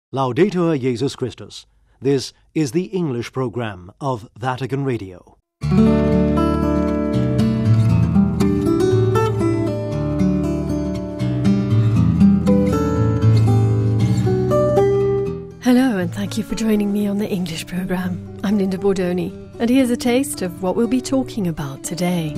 Laudetur Jesus Christus. This is the English program of Vatican Radio. Hello, and thank you for joining me on the English program. I'm Linda Bordoni, and here's a taste of what we'll be talking about today.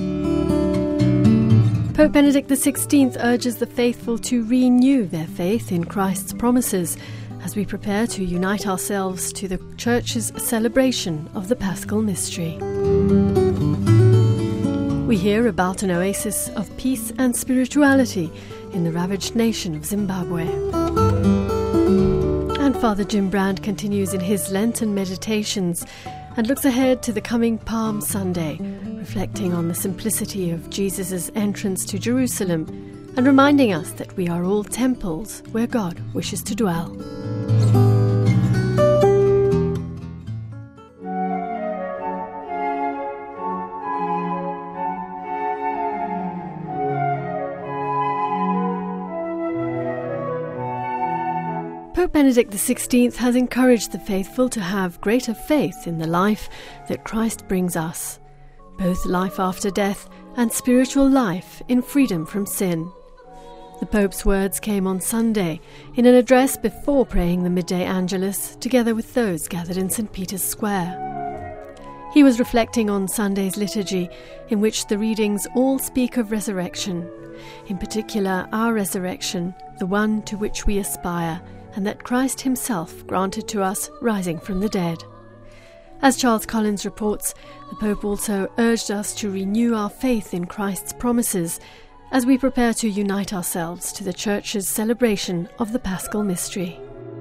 Pope Benedict XVI urges the faithful to renew their faith in Christ's promises as we prepare to unite ourselves to the Church's celebration of the Paschal Mystery. We hear about an oasis of peace and spirituality in the ravaged nation of Zimbabwe. And Father Jim Brand continues in his Lenten meditations and looks ahead to the coming Palm Sunday, reflecting on the simplicity of Jesus' entrance to Jerusalem and reminding us that we are all temples where God wishes to dwell. Pope Benedict XVI has encouraged the faithful to have greater faith in the life that Christ brings us, both life after death and spiritual life in freedom from sin. The Pope's words came on Sunday in an address before praying the midday Angelus together with those gathered in St. Peter's Square. He was reflecting on Sunday's liturgy, in which the readings all speak of resurrection, in particular our resurrection, the one to which we aspire, and that Christ himself granted to us rising from the dead. As Charles Collins reports, the Pope also urged us to renew our faith in Christ's promises as we prepare to unite ourselves to the Church's celebration of the Paschal Mystery.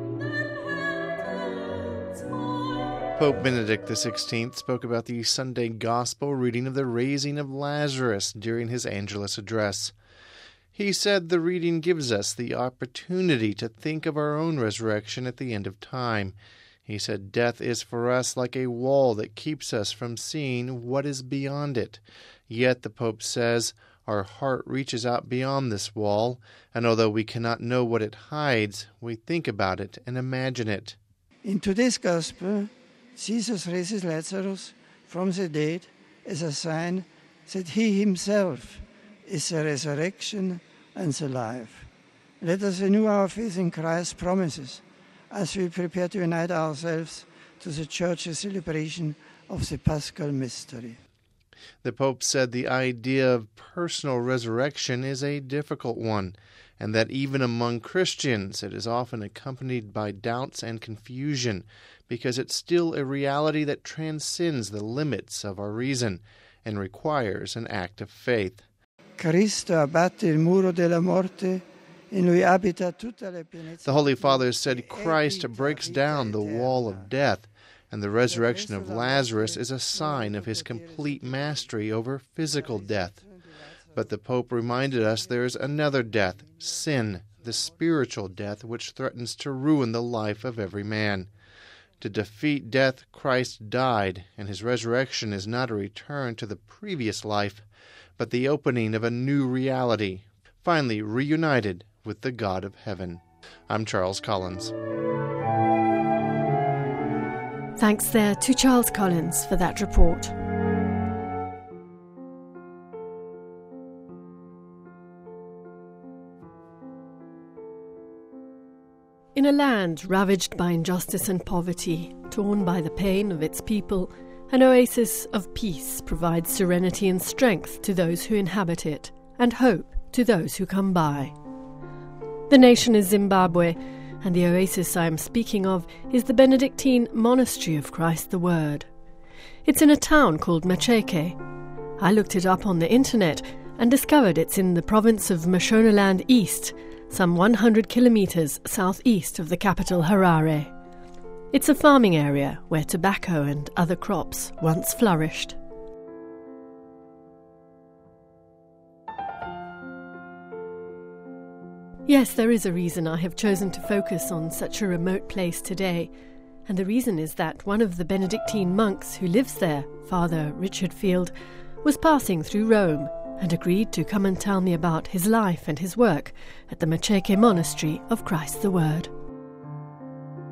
Pope Benedict XVI spoke about the Sunday Gospel reading of the raising of Lazarus during his Angelus address. He said the reading gives us the opportunity to think of our own resurrection at the end of time. He said death is for us like a wall that keeps us from seeing what is beyond it. Yet, the Pope says, our heart reaches out beyond this wall, and although we cannot know what it hides, we think about it and imagine it. In today's Gospel, Jesus raises Lazarus from the dead as a sign that he himself is the resurrection and the life. Let us renew our faith in Christ's promises as we prepare to unite ourselves to the Church's celebration of the Paschal Mystery. The Pope said the idea of personal resurrection is a difficult one, and that even among Christians it is often accompanied by doubts and confusion, because it's still a reality that transcends the limits of our reason and requires an act of faith. Cristo abbatte il muro della morte. The Holy Father said Christ breaks down the wall of death, and the resurrection of Lazarus is a sign of his complete mastery over physical death. But the Pope reminded us there is another death, sin, the spiritual death which threatens to ruin the life of every man. To defeat death, Christ died, and his resurrection is not a return to the previous life, but the opening of a new reality, finally reunited with the God of heaven. I'm Charles Collins. Thanks there to Charles Collins for that report. In a land ravaged by injustice and poverty, torn by the pain of its people, an oasis of peace provides serenity and strength to those who inhabit it, and hope to those who come by. The nation is Zimbabwe, and the oasis I am speaking of is the Benedictine Monastery of Christ the Word. It's in a town called Macheke. I looked it up on the internet and discovered it's in the province of Mashonaland East, some 100 kilometers southeast of the capital Harare. It's a farming area where tobacco and other crops once flourished. Yes, there is a reason I have chosen to focus on such a remote place today, and the reason is that one of the Benedictine monks who lives there, Father Richard Field, was passing through Rome and agreed to come and tell me about his life and his work at the Macheke Monastery of Christ the Word.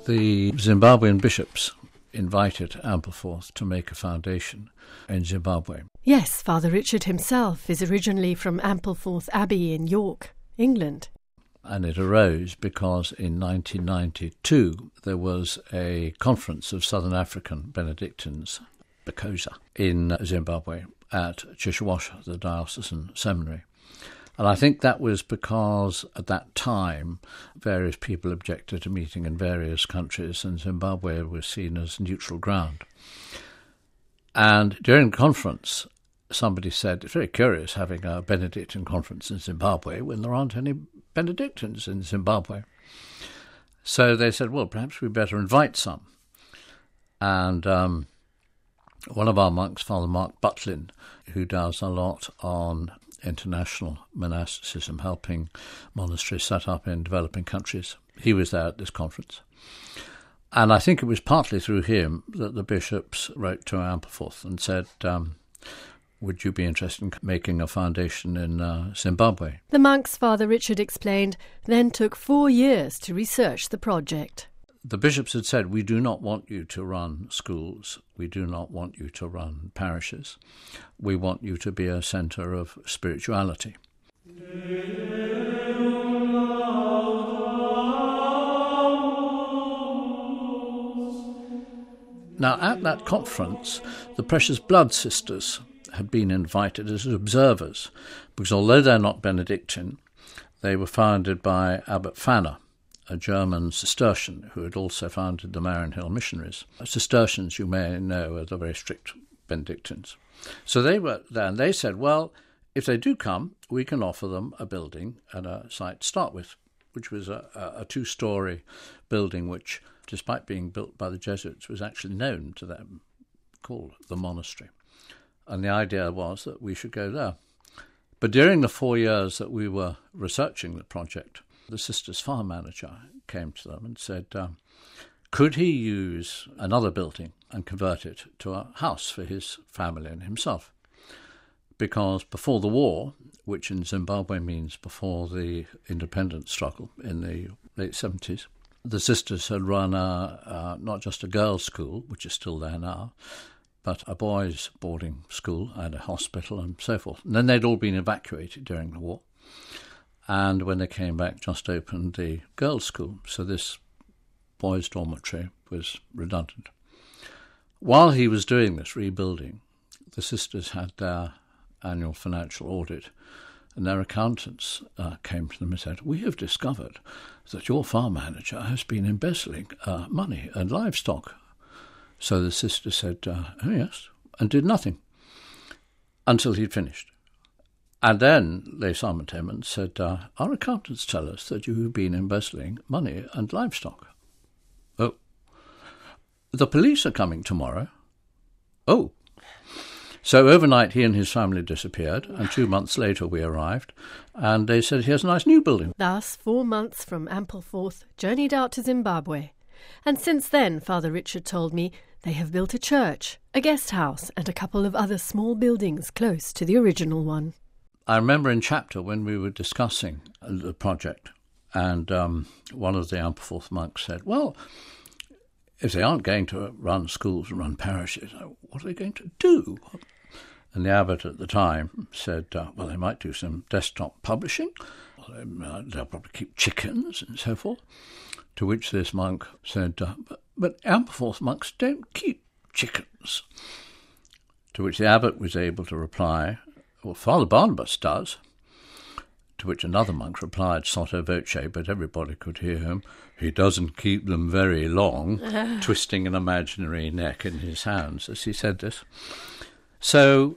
The Zimbabwean bishops invited Ampleforth to make a foundation in Zimbabwe. Yes, Father Richard himself is originally from Ampleforth Abbey in York, England. And it arose because in 1992 there was a conference of Southern African Benedictines, Bekosa, in Zimbabwe at Chichawasha, the diocesan seminary. And I think that was because at that time various people objected to meeting in various countries, and Zimbabwe was seen as neutral ground. And during the conference, somebody said, it's very curious having a Benedictine conference in Zimbabwe when there aren't any Benedictines in Zimbabwe. So they said, well, perhaps we better invite some. And one of our monks, Father Mark Butlin, who does a lot on international monasticism, helping monasteries set up in developing countries, he was there at this conference. And I think it was partly through him that the bishops wrote to Ampleforth and said, would you be interested in making a foundation in Zimbabwe? The monks, Father Richard explained, then took 4 years to research the project. The bishops had said, we do not want you to run schools. We do not want you to run parishes. We want you to be a centre of spirituality. Now, at that conference, the Precious Blood Sisters had been invited as observers, because although they're not Benedictine, they were founded by Abbot Fanner, a German Cistercian who had also founded the Marian Hill Missionaries. Cistercians, you may know, are the very strict Benedictines. So they were there, and they said, well, if they do come, we can offer them a building and a site to start with, which was a 2-storey building which, despite being built by the Jesuits, was actually known to them, called the monastery. And the idea was that we should go there. But during the 4 years that we were researching the project, the sisters' farm manager came to them and said, could he use another building and convert it to a house for his family and himself? Because before the war, which in Zimbabwe means before the independence struggle in the late 70s, the sisters had run not just a girls' school, which is still there now, but a boys' boarding school and a hospital and so forth. And then they'd all been evacuated during the war. And when they came back, just opened the girls' school. So this boys' dormitory was redundant. While he was doing this rebuilding, the sisters had their annual financial audit, and their accountants came to them and said, we have discovered that your farm manager has been embezzling money and livestock. So the sister said, oh yes, and did nothing until he'd finished. And then they summoned him and said, our accountants tell us that you have been embezzling money and livestock. Oh. The police are coming tomorrow. Oh. So overnight he and his family disappeared, and 2 months later we arrived, and they said, here's a nice new building. Thus, 4 months from Ampleforth journeyed out to Zimbabwe. And since then, Father Richard told me, they have built a church, a guest house, and a couple of other small buildings close to the original one. I remember in chapter when we were discussing the project, and one of the Ampleforth monks said, well, if they aren't going to run schools and run parishes, what are they going to do? And the abbot at the time said, well, they might do some desktop publishing, they'll probably keep chickens and so forth. To which this monk said, but Ampleforth monks don't keep chickens. To which the abbot was able to reply, well, Father Barnabas does. To which another monk replied, sotto voce, but everybody could hear him, he doesn't keep them very long, twisting an imaginary neck in his hands as he said this. So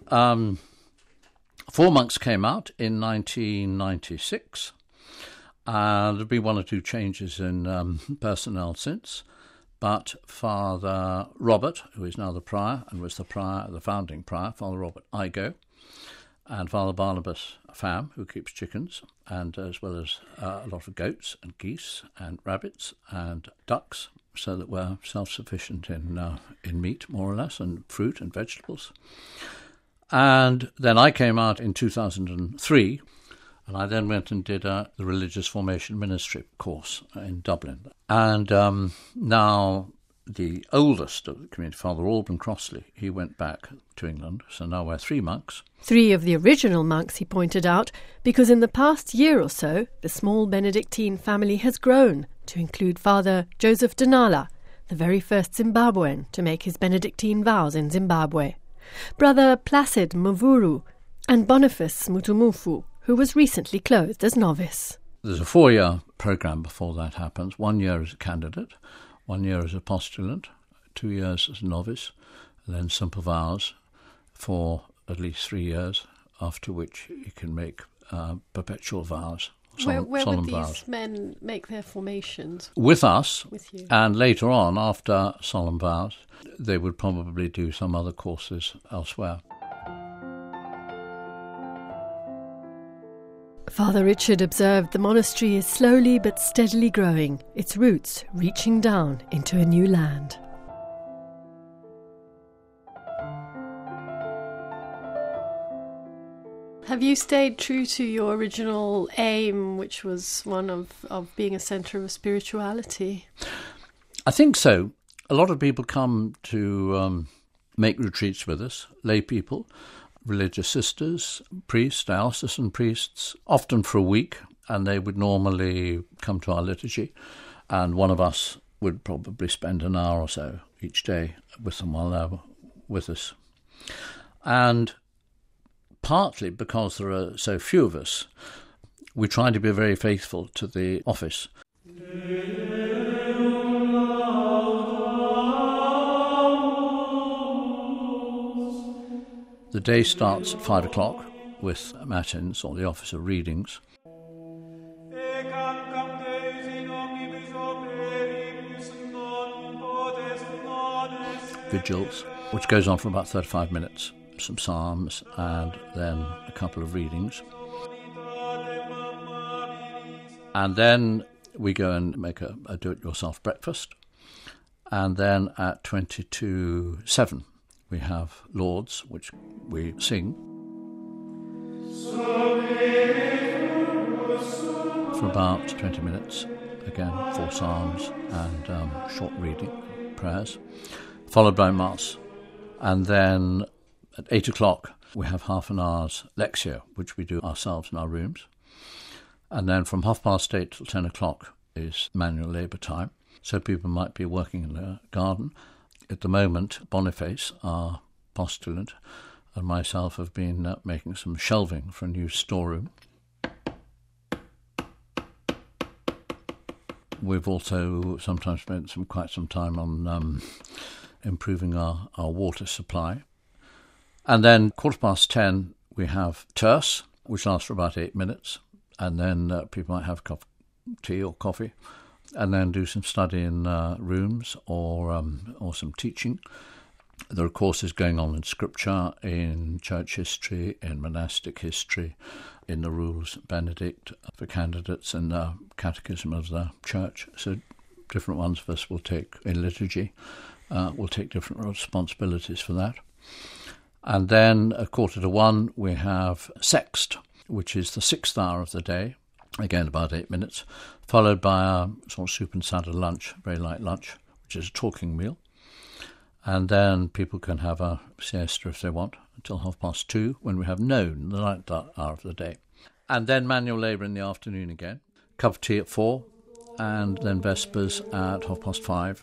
4 monks came out in 1996. There have been 1 or 2 changes in personnel since, but Father Robert, who is now the prior and was the founding prior, Father Robert Igo, and Father Barnabas Pham, who keeps chickens, and as well as a lot of goats and geese and rabbits and ducks, so that we're self-sufficient in meat, more or less, and fruit and vegetables. And then I came out in 2003, And I then went and did the Religious Formation Ministry course in Dublin. And now the oldest of the community, Father Alban Crossley, he went back to England. So now we're 3 monks. 3 of the original monks, he pointed out, because in the past year or so, the small Benedictine family has grown to include Father Joseph Danala, the very first Zimbabwean to make his Benedictine vows in Zimbabwe, Brother Placid Mvuru, and Boniface Mutumufu, who was recently clothed as novice. There's a 4-year programme before that happens. 1 year as a candidate, 1 year as a postulant, 2 years as a novice, and then simple vows for at least 3 years, after which you can make perpetual vows. Where would these vows. men make their formations? With us, with you. And later on, after solemn vows, they would probably do some other courses elsewhere. Father Richard observed the monastery is slowly but steadily growing, its roots reaching down into a new land. Have you stayed true to your original aim, which was one of being a centre of spirituality? I think so. A lot of people come to make retreats with us, lay people, religious sisters, priests, diocesan priests, often for a week, and they would normally come to our liturgy, and one of us would probably spend an hour or so each day with them while they're with us. And partly because there are so few of us, we try to be very faithful to the office. The day starts at 5 o'clock with matins or the office of readings. Vigils, which goes on for about 35 minutes. Some psalms and then a couple of readings. And then we go and make a do-it-yourself breakfast. And then at 7:22, we have Lauds, which we sing for about 20 minutes. Again, 4 psalms and short reading, prayers, followed by Mass. And then at 8 o'clock, we have half an hour's lectio, which we do ourselves in our rooms. And then from 8:30 till 10 o'clock is manual labour time. So people might be working in the garden. At the moment, Boniface, our postulant, and myself have been making some shelving for a new storeroom. We've also sometimes spent quite some time on improving our water supply. And then 10:15, we have terce, which lasts for about 8 minutes. And then people might have tea or coffee, and then do some study in rooms or some teaching. There are courses going on in Scripture, in church history, in monastic history, in the Rules Benedict for candidates in the Catechism of the Church. So different ones of us will take in liturgy, will take different responsibilities for that. And then at 1:45, we have Sext, which is the 6th hour of the day, again about 8 minutes, followed by a sort of soup and salad lunch, very light lunch, which is a talking meal. And then people can have a siesta if they want until 2:30, when we have noon, the ninth hour of the day. And then manual labour in the afternoon again, cup of tea at 4, and then vespers at 5:30.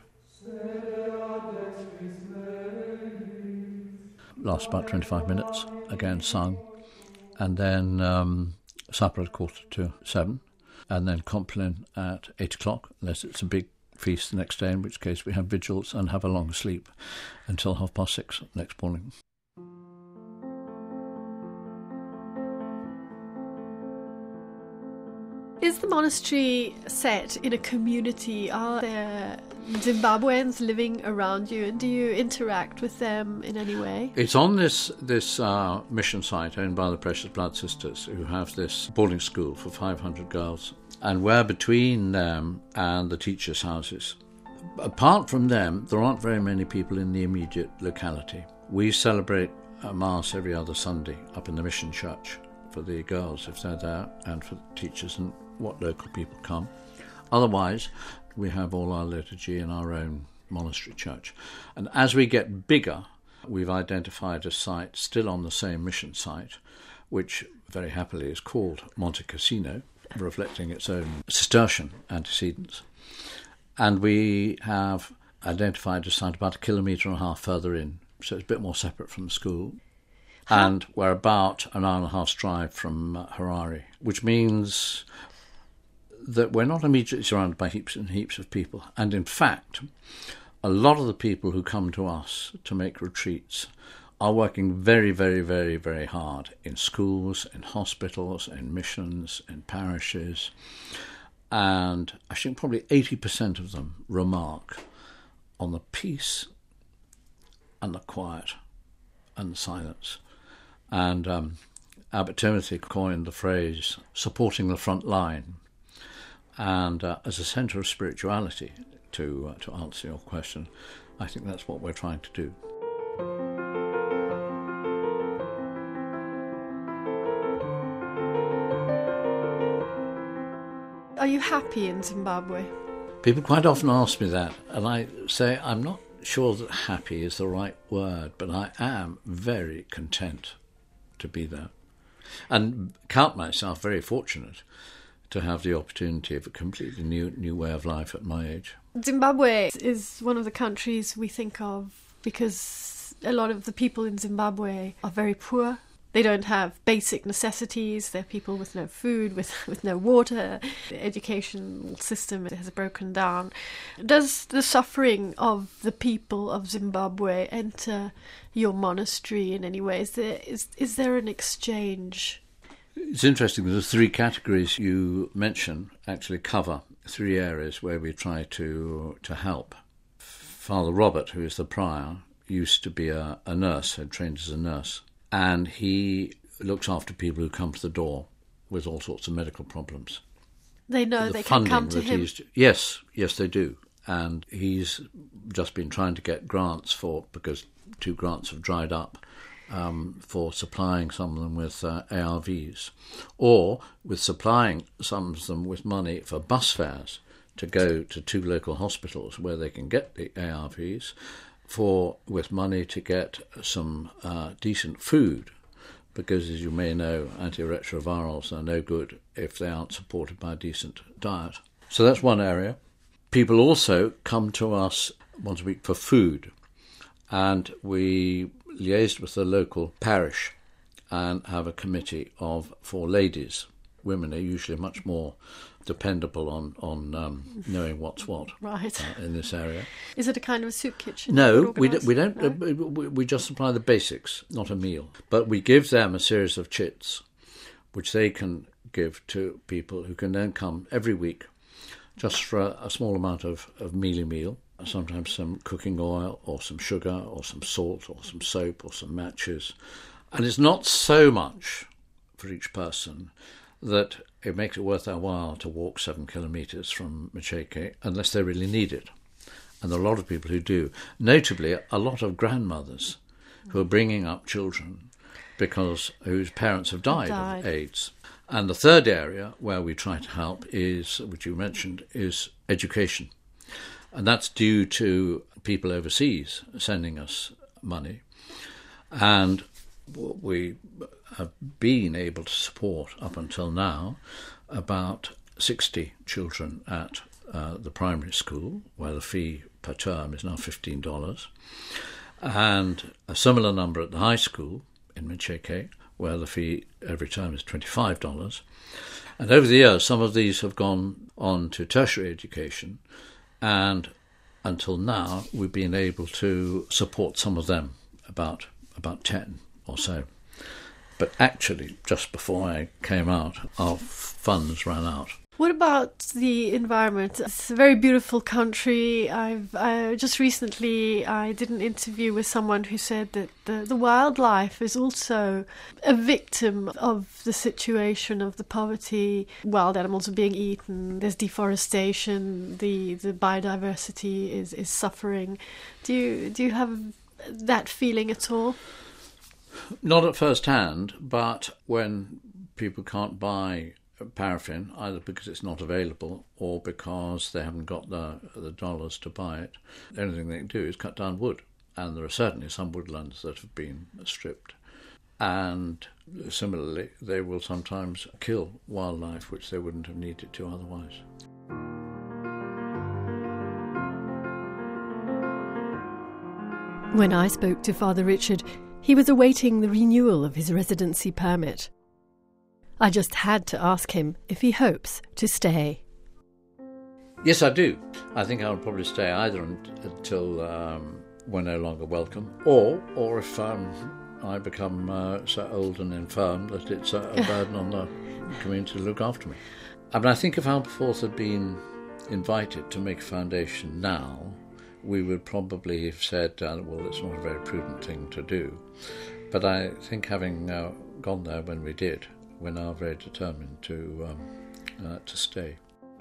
Lasts about 25 minutes, again sung. And then supper at 7:15, and then Compline at 8 o'clock, unless it's a big feast the next day, in which case we have vigils and have a long sleep until 6:30 next morning. Is the monastery set in a community? Are there Zimbabweans living around you, and do you interact with them in any way? It's on this mission site owned by the Precious Blood Sisters, who have this boarding school for 500 girls, and we're between them and the teachers' houses. Apart from them, there aren't very many people in the immediate locality. We celebrate a Mass every other Sunday up in the mission church for the girls if they're there, and for the teachers and what local people come. Otherwise, we have all our liturgy in our own monastery church. And as we get bigger, we've identified a site still on the same mission site, which very happily is called Monte Cassino, reflecting its own Cistercian antecedents. And we have identified a site about 1.5 kilometres further in, so it's a bit more separate from the school. And we're about an hour and a half's drive from Harare, which means that we're not immediately surrounded by heaps and heaps of people. And in fact, a lot of the people who come to us to make retreats are working very, very, very, very hard in schools, in hospitals, in missions, in parishes. And I think probably 80% of them remark on the peace and the quiet and the silence. And Abbot Timothy coined the phrase, supporting the front line. And as a centre of spirituality, to answer your question, I think that's what we're trying to do. Are you happy in Zimbabwe? People quite often ask me that, and I say I'm not sure that happy is the right word, but I am very content to be there, and count myself very fortunate to have the opportunity of a completely new way of life at my age. Zimbabwe is one of the countries we think of because a lot of the people in Zimbabwe are very poor. They don't have basic necessities. They're people with no food, with no water. The education system has broken down. Does the suffering of the people of Zimbabwe enter your monastery in any way? Is there an exchange? It's interesting that the 3 categories you mention actually cover 3 areas where we try to help. Father Robert, who is the prior, used to be a nurse, had trained as a nurse. And he looks after people who come to the door with all sorts of medical problems. They know they can come to him? Yes, they do. And he's just been trying to get grants because 2 grants have dried up, for supplying some of them with ARVs, or with supplying some of them with money for bus fares to go to 2 local hospitals where they can get the ARVs, with money to get some decent food, because as you may know, antiretrovirals are no good if they aren't supported by a decent diet. So that's one area. People also come to us once a week for food, and we liaised with the local parish and have a committee for ladies. Women are usually much more dependable on knowing what's what, right, in this area. Is it a kind of a soup kitchen? No, we don't. No? We just supply the basics, not a meal. But we give them a series of chits, which they can give to people who can then come every week, just for a small amount of mealy meal, sometimes some cooking oil or some sugar or some salt or some soap or some matches. And it's not so much for each person that it makes it worth their while to walk 7 kilometres from Macheke unless they really need it. And there are a lot of people who do. Notably, a lot of grandmothers who are bringing up children whose parents have died of AIDS. And the third area where we try to help is, which you mentioned, is education. And that's due to people overseas sending us money. And we have been able to support, up until now, about 60 children at the primary school, where the fee per term is now $15, and a similar number at the high school in Macheke, where the fee every term is $25. And over the years, some of these have gone on to tertiary education, and until now, we've been able to support some of them, about 10 or so. But actually, just before I came out, our funds ran out. What about the environment? It's a very beautiful country. I just recently I did an interview with someone who said that the wildlife is also a victim of the situation of the poverty. Wild animals are being eaten. There's deforestation. The biodiversity is suffering. Do you have that feeling at all? Not at first hand, but when people can't buy paraffin, either because it's not available or because they haven't got the dollars to buy it. The only thing they can do is cut down wood, and there are certainly some woodlands that have been stripped. And similarly, they will sometimes kill wildlife which they wouldn't have needed to otherwise. When I spoke to Father Richard, he was awaiting the renewal of his residency permit. I just had to ask him if he hopes to stay. Yes, I do. I think I'll probably stay either until we're no longer welcome, or if I become so old and infirm that it's a burden on the community to look after me. I mean, I think if Aberforth had been invited to make a foundation now, we would probably have said, well, it's not a very prudent thing to do. But I think having gone there when we did, we're now very determined to stay.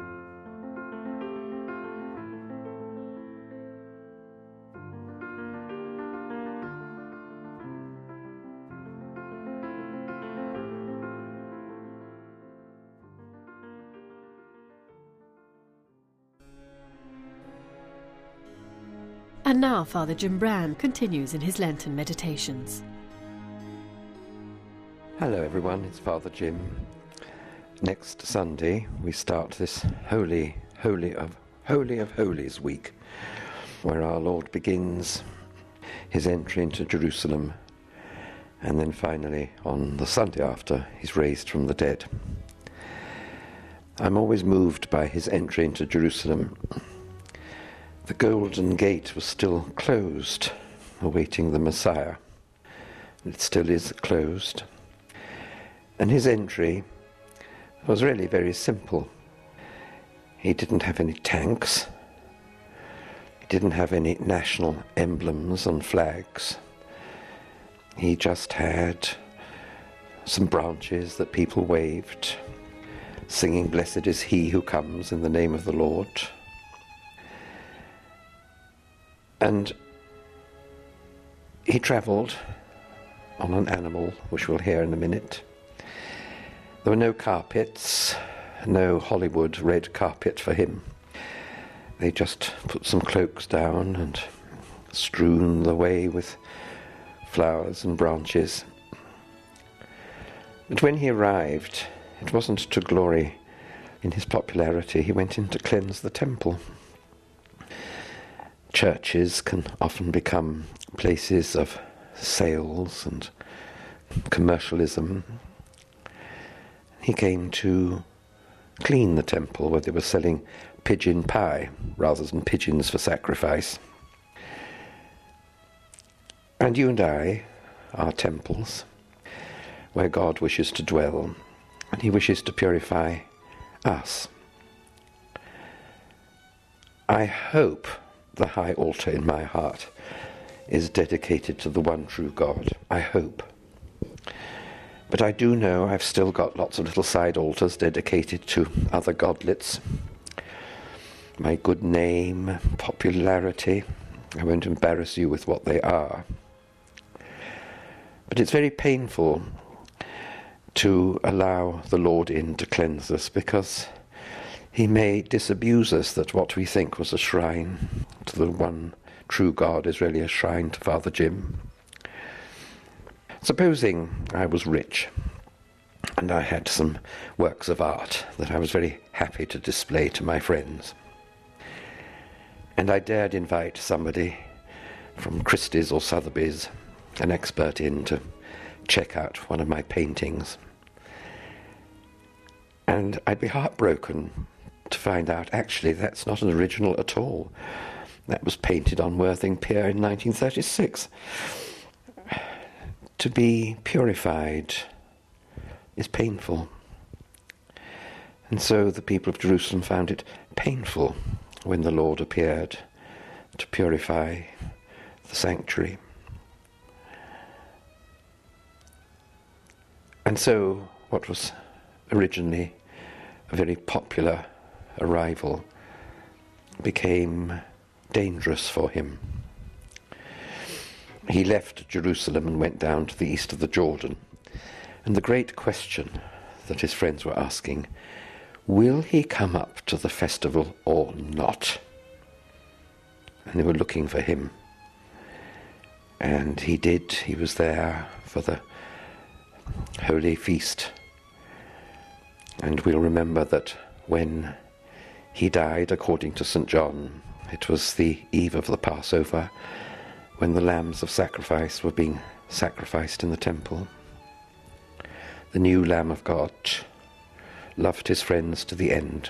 And now Father Jim Brand continues in his Lenten meditations. Hello everyone, it's Father Jim. Next Sunday we start this Holy of Holies week, where our Lord begins his entry into Jerusalem, and then finally on the Sunday after he's raised from the dead. I'm always moved by his entry into Jerusalem. The Golden Gate was still closed, awaiting the Messiah. It still is closed. And his entry was really very simple. He didn't have any tanks. He didn't have any national emblems and flags. He just had some branches that people waved, singing, "Blessed is he who comes in the name of the Lord." And he travelled on an animal, which we'll hear in a minute. There were no carpets, no Hollywood red carpet for him. They just put some cloaks down and strewn the way with flowers and branches. But when he arrived, it wasn't to glory in his popularity. He went in to cleanse the temple. Churches can often become places of sales and commercialism. He came to clean the temple, where they were selling pigeon pie rather than pigeons for sacrifice. And you and I are temples where God wishes to dwell, and he wishes to purify us. I hope the high altar in my heart is dedicated to the one true God. I hope. But I do know I've still got lots of little side altars dedicated to other godlets. My good name, popularity. I won't embarrass you with what they are. But it's very painful to allow the Lord in to cleanse us, because he may disabuse us that what we think was a shrine to the one true God is really a shrine to Father Jim. Supposing I was rich and I had some works of art that I was very happy to display to my friends, and I dared invite somebody from Christie's or Sotheby's, an expert, in to check out one of my paintings, and I'd be heartbroken to find out actually that's not an original at all. That was painted on Worthing Pier in 1936. To be purified is painful. And so the people of Jerusalem found it painful when the Lord appeared to purify the sanctuary. And so what was originally a very popular arrival became dangerous for him. He left Jerusalem and went down to the east of the Jordan. And the great question that his friends were asking, will he come up to the festival or not? And they were looking for him. And he did. He was there for the Holy Feast. And we'll remember that when he died, according to St. John, it was the eve of the Passover, when the lambs of sacrifice were being sacrificed in the temple. The new Lamb of God loved his friends to the end.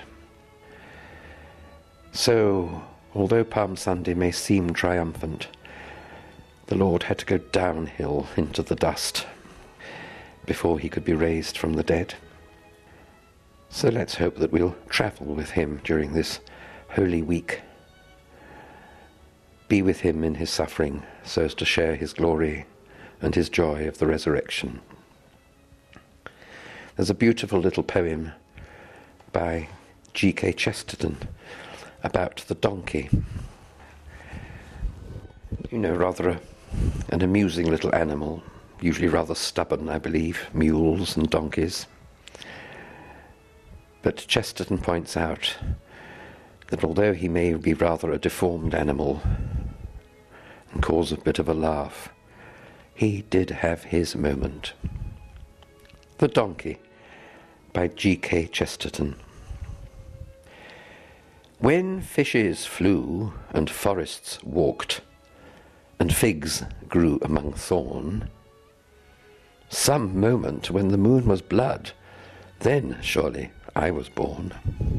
So, although Palm Sunday may seem triumphant, the Lord had to go downhill into the dust before he could be raised from the dead. So let's hope that we'll travel with him during this Holy Week, be with him in his suffering so as to share his glory and his joy of the resurrection. There's a beautiful little poem by G.K. Chesterton about the donkey. You know, rather an amusing little animal, usually rather stubborn, I believe, mules and donkeys. But Chesterton points out that although he may be rather a deformed animal and cause a bit of a laugh, he did have his moment. The Donkey by G.K. Chesterton. When fishes flew and forests walked, and figs grew among thorn, some moment when the moon was blood, then surely I was born.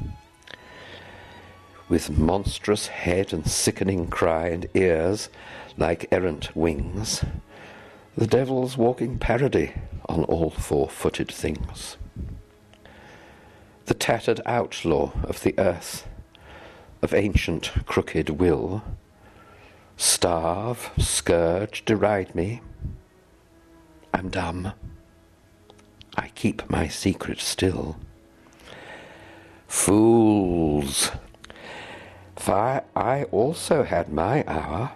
With monstrous head and sickening cry and ears like errant wings, the devil's walking parody on all four-footed things. The tattered outlaw of the earth, of ancient crooked will, starve, scourge, deride me. I'm dumb. I keep my secret still. Fools! For I also had my hour,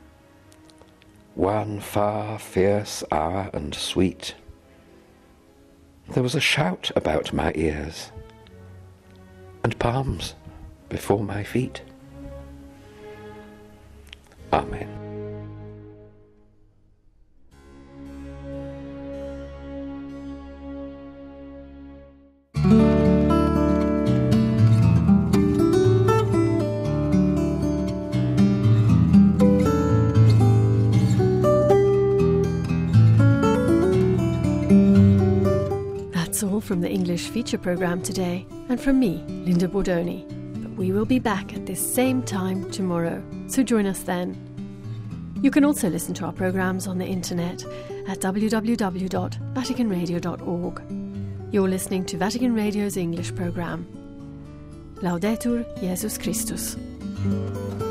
one far fierce hour and sweet. There was a shout about my ears, and palms before my feet. Amen. That's all from the English feature programme today, and from me, Linda Bordoni. But we will be back at this same time tomorrow, so join us then. You can also listen to our programmes on the internet at www.vaticanradio.org. You're listening to Vatican Radio's English programme. Laudetur Jesus Christus.